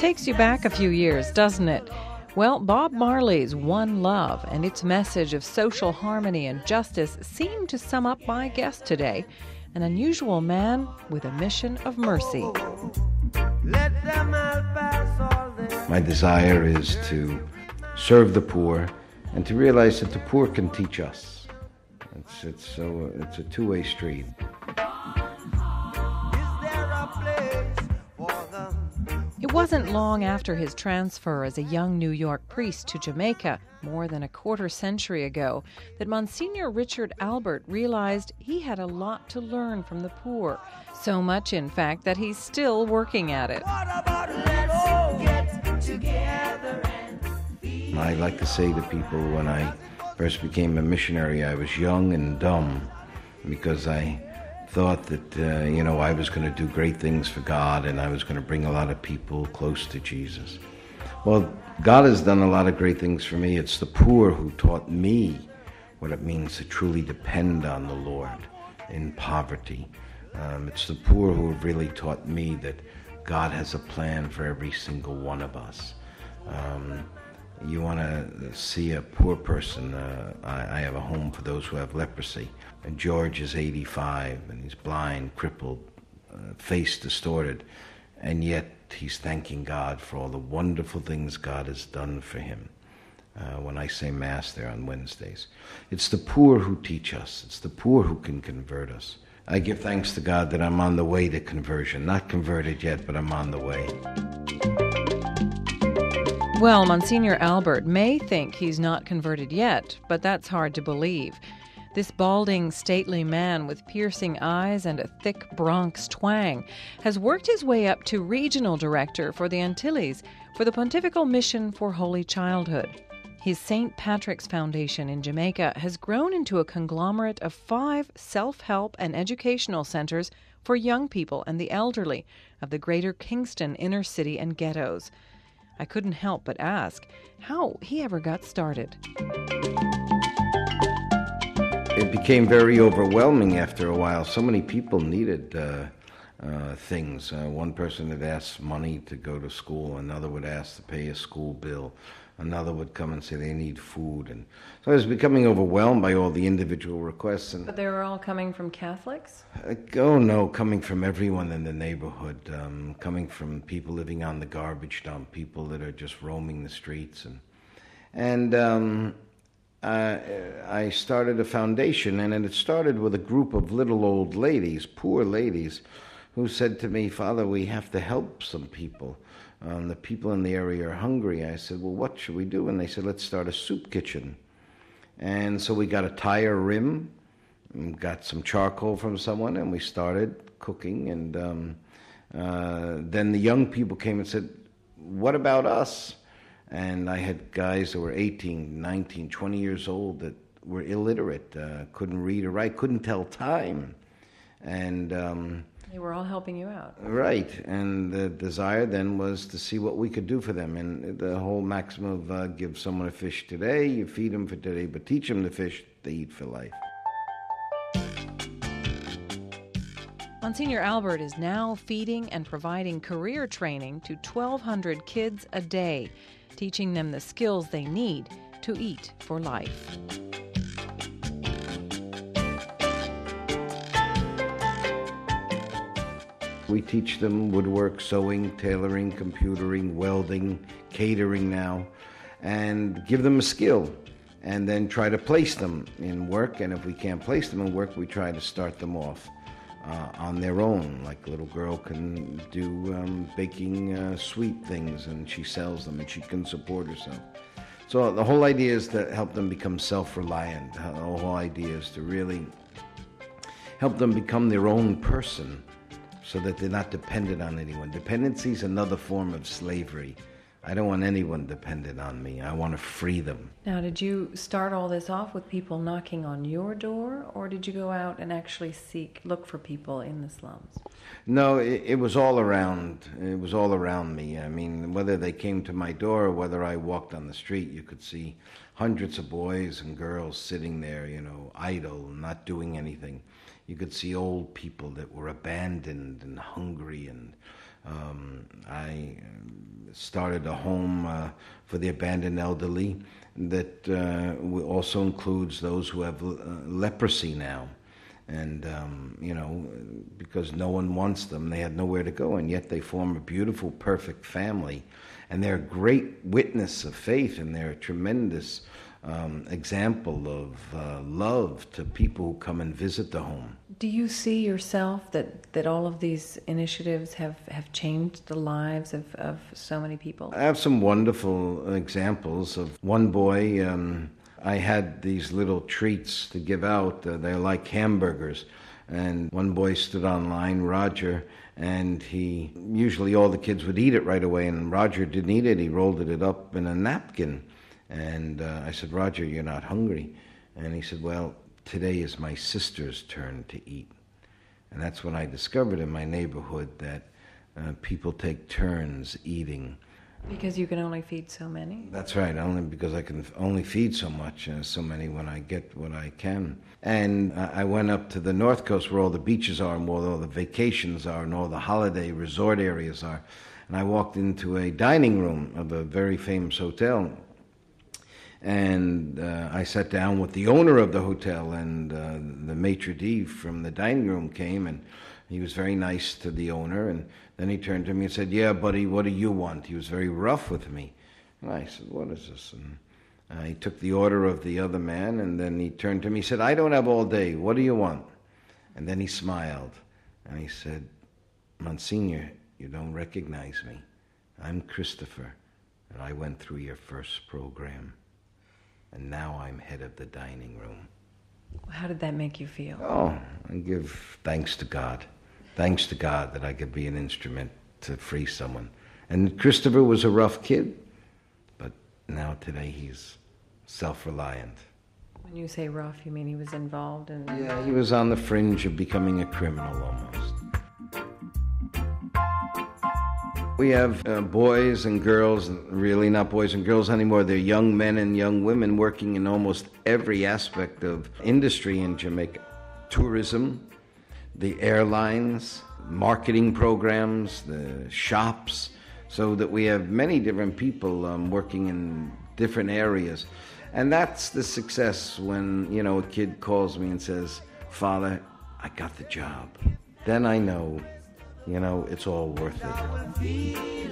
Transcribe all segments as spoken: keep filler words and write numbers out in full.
Takes you back a few years, doesn't it? Well, Bob Marley's One Love and its message of social harmony and justice seem to sum up my guest today, an unusual man with a mission of mercy. My desire is to serve the poor and to realize that the poor can teach us. It's it's so it's a two-way street. It wasn't long after his transfer as a young New York priest to Jamaica, more than a quarter century ago, that Monsignor Richard Albert realized he had a lot to learn from the poor. So much, in fact, that he's still working at it. I like to say to people, when I first became a missionary, I was young and dumb because I thought that, uh, you know, I was going to do great things for God and I was going to bring a lot of people close to Jesus. Well, God has done a lot of great things for me. It's the poor who taught me what it means to truly depend on the Lord in poverty. Um, it's the poor who have really taught me that God has a plan for every single one of us. Um, you want to see a poor person, uh, I, I have a home for those who have leprosy. And George is eighty-five, and he's blind, crippled, uh, face distorted, and yet he's thanking God for all the wonderful things God has done for him. Uh, when I say Mass there on Wednesdays, it's the poor who teach us. It's the poor who can convert us. I give thanks to God that I'm on the way to conversion. Not converted yet, but I'm on the way. Well, Monsignor Albert may think he's not converted yet, but that's hard to believe. This balding, stately man with piercing eyes and a thick Bronx twang has worked his way up to regional director for the Antilles for the Pontifical Mission for Holy Childhood. His Saint Patrick's Foundation in Jamaica has grown into a conglomerate of five self-help and educational centers for young people and the elderly of the greater Kingston inner city and ghettos. I couldn't help but ask how he ever got started. It became very overwhelming after a while. So many people needed uh, uh, things. Uh, one person had asked money to go to school. Another would ask to pay a school bill. Another would come and say they need food. And so I was becoming overwhelmed by all the individual requests. And But they were all coming from Catholics? Uh, oh, no, coming from everyone in the neighborhood, um, coming from people living on the garbage dump, people that are just roaming the streets. And, and um, uh, I started a foundation, and it started with a group of little old ladies, poor ladies, who said to me, "Father, we have to help some people. Um, the people in the area are hungry." I said, "Well, what should we do?" And they said, "Let's start a soup kitchen." And so we got a tire rim, and got some charcoal from someone, and we started cooking. And um, uh, then the young people came and said, "What about us?" And I had guys that were eighteen, nineteen, twenty years old that were illiterate, uh, couldn't read or write, couldn't tell time. And Um, They were all helping you out. Right, and the desire then was to see what we could do for them. And the whole maxim of uh, give someone a fish today, you feed them for today, but teach them to fish, they eat for life. Monsignor Albert is now feeding and providing career training to twelve hundred kids a day, teaching them the skills they need to eat for life. We teach them woodwork, sewing, tailoring, computering, welding, catering now, and give them a skill, and then try to place them in work. And if we can't place them in work, we try to start them off uh, on their own. Like a little girl can do um, baking uh, sweet things, and she sells them, and she can support herself. So the whole idea is to help them become self-reliant. The whole idea is to really help them become their own person, so that they're not dependent on anyone. Dependency is another form of slavery. I don't want anyone dependent on me. I want to free them. Now, did you start all this off with people knocking on your door, or did you go out and actually seek, look for people in the slums? No, it, it was all around. It was all around me. I mean, whether they came to my door or whether I walked on the street, you could see hundreds of boys and girls sitting there, you know, idle, not doing anything. You could see old people that were abandoned and hungry and Um, I started a home uh, for the abandoned elderly that uh, also includes those who have uh, leprosy now. And, um, you know, because no one wants them, they had nowhere to go, and yet they form a beautiful, perfect family. And they're a great witness of faith, and they're a tremendous um, example of uh, love to people who come and visit the home. Do you see yourself that, that all of these initiatives have, have changed the lives of, of so many people? I have some wonderful examples of one boy. Um, I had these little treats to give out. Uh, they're like hamburgers. And one boy stood on line, Roger, and he, usually all the kids would eat it right away, and Roger didn't eat it. He rolled it up in a napkin. And uh, I said, Roger, you're not hungry. And he said, well, today is my sister's turn to eat. And that's when I discovered in my neighborhood that uh, people take turns eating. Because you can only feed so many? That's right, only because I can only feed so much, uh, so many when I get what I can. And uh, I went up to the North Coast where all the beaches are and where all the vacations are and all the holiday resort areas are. And I walked into a dining room of a very famous hotel. And uh, I sat down with the owner of the hotel, and uh, the maitre d' from the dining room came, and he was very nice to the owner. And then he turned to me and said, yeah, buddy, what do you want? He was very rough with me. And I said, what is this? And uh, he took the order of the other man, and then he turned to me and said, I don't have all day. What do you want? And then he smiled, and he said, Monsignor, you don't recognize me. I'm Christopher, and I went through your first program. And now I'm head of the dining room. How did that make you feel? Oh, I give thanks to God. Thanks to God that I could be an instrument to free someone. And Christopher was a rough kid, but now today he's self-reliant. When you say rough, you mean he was involved in... Yeah, he was on the fringe of becoming a criminal almost. We have uh, boys and girls, really not boys and girls anymore, they're young men and young women working in almost every aspect of industry in Jamaica. Tourism, the airlines, marketing programs, the shops, so that we have many different people um, working in different areas. And that's the success when, you know, a kid calls me and says, Father, I got the job. Then I know, you know, it's all worth it.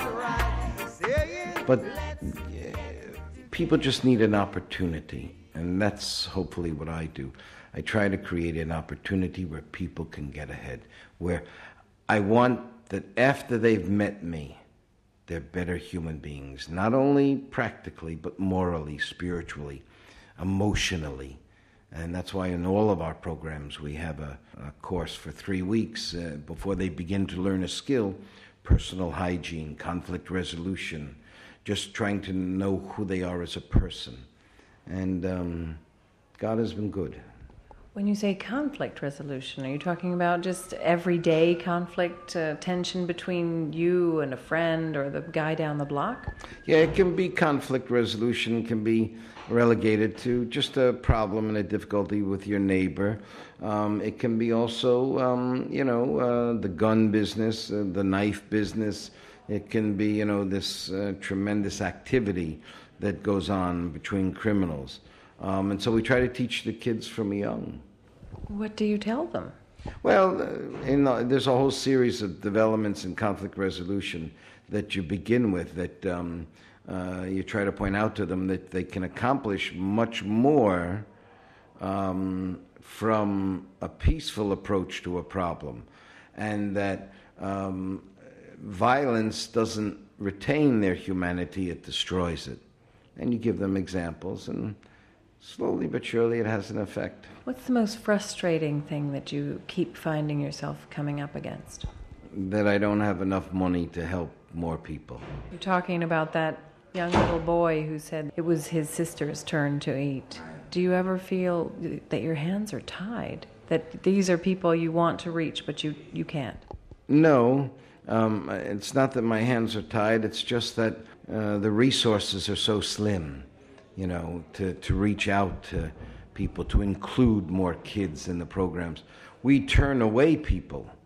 But yeah, people just need an opportunity, and that's hopefully what I do. I try to create an opportunity where people can get ahead, where I want that after they've met me, they're better human beings, not only practically, but morally, spiritually, emotionally. And that's why in all of our programs we have a, a course for three weeks uh, before they begin to learn a skill, personal hygiene, conflict resolution, just trying to know who they are as a person. And um, God has been good. When you say conflict resolution, are you talking about just everyday conflict, uh, tension between you and a friend or the guy down the block? Yeah, it can be conflict resolution, can be relegated to just a problem and a difficulty with your neighbor. Um, it can be also, um, you know, uh, the gun business, uh, the knife business. It can be, you know, this uh, tremendous activity that goes on between criminals. Um, and so we try to teach the kids from young. What do you tell them? Well, uh, in the, there's a whole series of developments in conflict resolution that you begin with that um, uh, you try to point out to them that they can accomplish much more um, from a peaceful approach to a problem, and that um, violence doesn't retain their humanity, it destroys it. And you give them examples, and slowly but surely it has an effect. What's the most frustrating thing that you keep finding yourself coming up against? That I don't have enough money to help more people. You're talking about that young little boy who said it was his sister's turn to eat. Do you ever feel that your hands are tied? That these are people you want to reach, but you, you can't? No. Um, it's not that my hands are tied. It's just that uh, the resources are so slim, you know, to, to reach out to people, to include more kids in the programs. We turn away people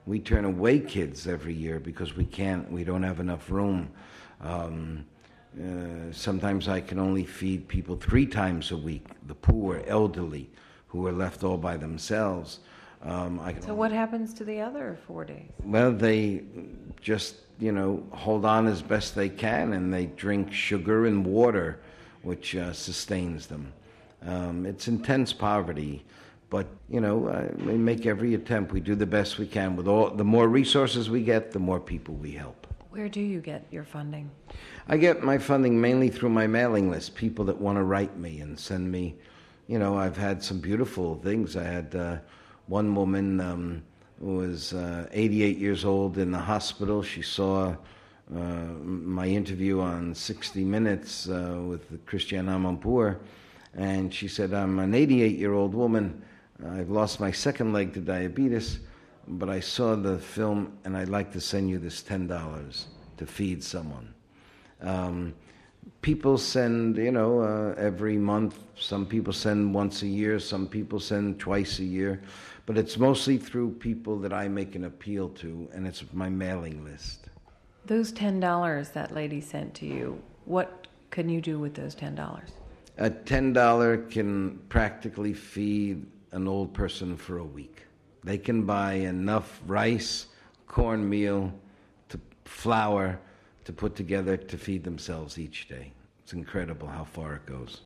We turn away kids every year because we can't, we don't have enough room. Um, uh, sometimes I can only feed people three times a week, the poor, elderly, who are left all by themselves. Um, I can so what happens to the other four days? Well, they just, you know, hold on as best they can, and they drink sugar and water, which uh, sustains them. Um, it's intense poverty. But, you know, uh, we make every attempt. We do the best we can. With all the more resources we get, the more people we help. Where do you get your funding? I get my funding mainly through my mailing list, people that want to write me and send me, you know, I've had some beautiful things. I had uh, one woman um, who was uh, eighty-eight years old in the hospital. She saw uh, my interview on sixty minutes uh, with Christiane Amanpour, and she said, I'm an eighty-eight-year-old woman. I've lost my second leg to diabetes, but I saw the film, and I'd like to send you this ten dollars to feed someone. Um, people send, you know, uh, every month. Some people send once a year. Some people send twice a year. But it's mostly through people that I make an appeal to, and it's my mailing list. Those ten dollars that lady sent to you, what can you do with those ten dollars? A ten dollars can practically feed an old person for a week. They can buy enough rice, cornmeal, to flour to put together to feed themselves each day. It's incredible how far it goes.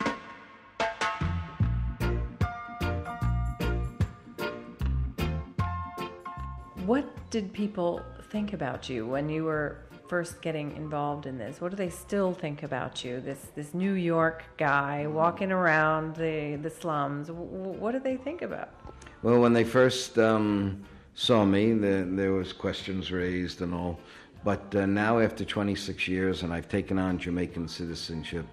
What did people think about you when you were first getting involved in this? What do they still think about you? This this New York guy walking around the, the slums. W- what do they think about? Well, when they first um, saw me, the, there was questions raised and all. But uh, now, after twenty-six years, and I've taken on Jamaican citizenship,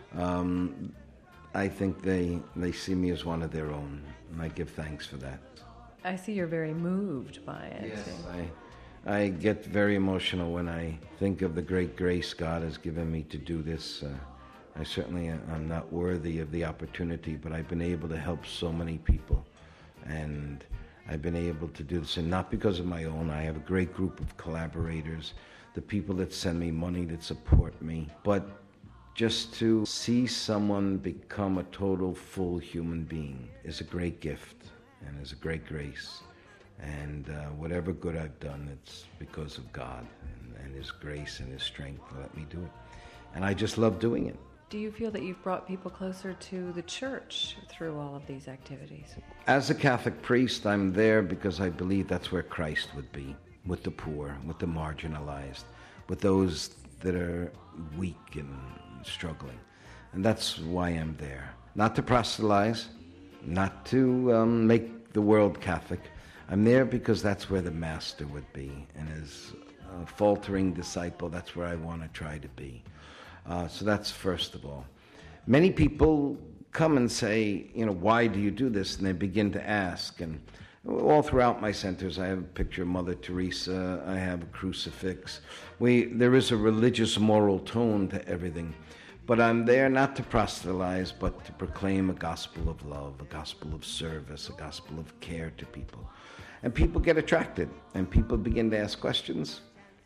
um, I think they they see me as one of their own, and I give thanks for that. I see you're very moved by it. Yes, I. I get very emotional when I think of the great grace God has given me to do this. Uh, I certainly am not worthy of the opportunity, but I've been able to help so many people. And I've been able to do this, and not because of my own. I have a great group of collaborators, the people that send me money, that support me. But just to see someone become a total, full human being is a great gift and is a great grace. And uh, whatever good I've done, it's because of God and, and His grace and His strength to let me do it. And I just love doing it. Do you feel that you've brought people closer to the church through all of these activities? As a Catholic priest, I'm there because I believe that's where Christ would be, with the poor, with the marginalized, with those that are weak and struggling. And that's why I'm there. Not to proselytize, not to um, make the world Catholic. I'm there because that's where the Master would be. And as a faltering disciple, that's where I want to try to be. Uh, so that's first of all. Many people come and say, you know, why do you do this? And they begin to ask. And all throughout my centers, I have a picture of Mother Teresa. I have a crucifix. We there is a religious, moral tone to everything. But I'm there not to proselytize, but to proclaim a gospel of love, a gospel of service, a gospel of care to people. And people get attracted, and people begin to ask questions.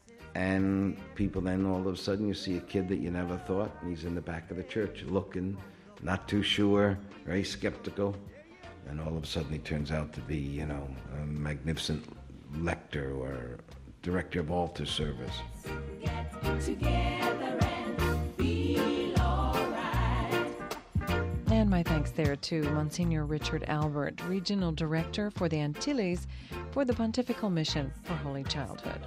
And people then, all of a sudden, you see a kid that you never thought, and he's in the back of the church looking, not too sure, very skeptical. And all of a sudden, he turns out to be, you know, a magnificent lector or director of altar service. Get together and feel all right. And my thanks there to Monsignor Richard Albert, Regional Director for the Antilles for the Pontifical Mission for Holy Childhood.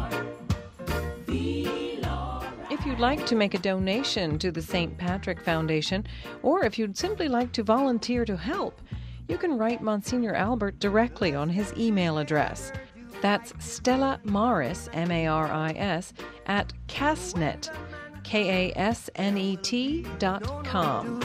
If you'd like to make a donation to the Saint Patrick Foundation, or if you'd simply like to volunteer to help, you can write Monsignor Albert directly on his email address. That's Stella Maris, M A R I S, at Kasnet, K A S N E T dot com.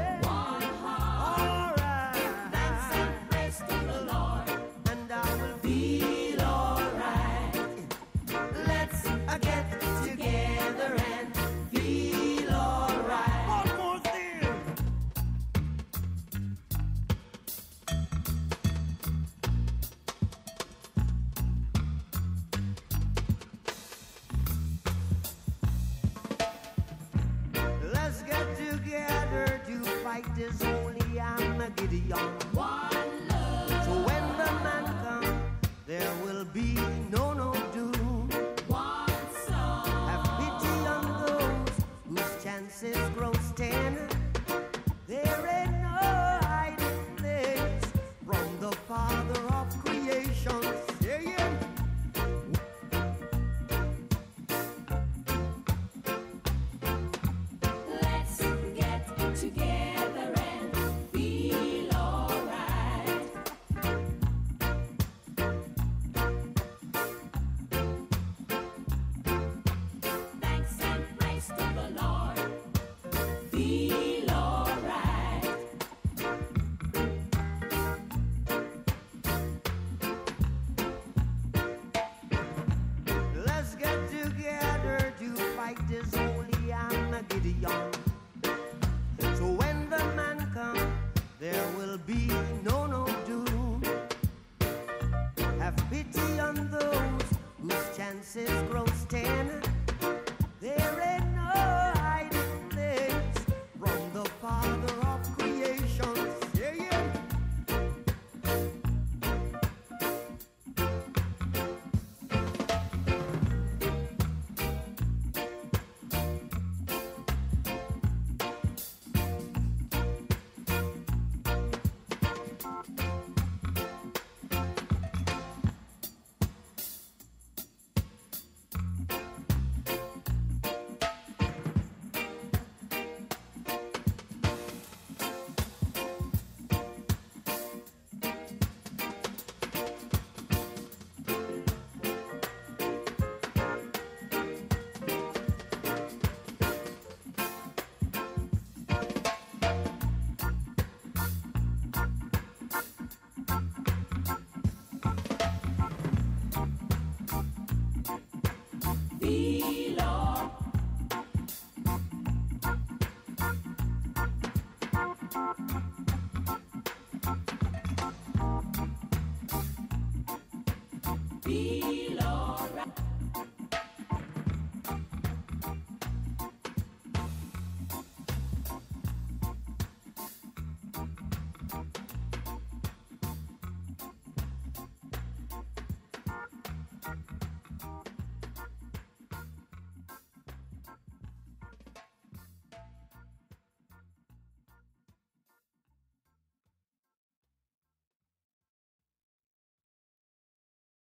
One heart, give thanks and praise to the Lord, and I will be fight is only Armageddon. One love. So when the man comes, there will be no no doom. One soul. Have pity on those whose chances grow ten. There ain't no hiding place from the Father of creation. Yeah, yeah. Let's get together and feel alright. Thanks and praise to the Lord. Feel alright. Let's get together to fight this holy Armageddon. So when the man comes, there will be no no doom. Have pity on those whose chances grow ten. There ain't no hiding place from the Father of creation. Yeah, yeah. Feel all. Feel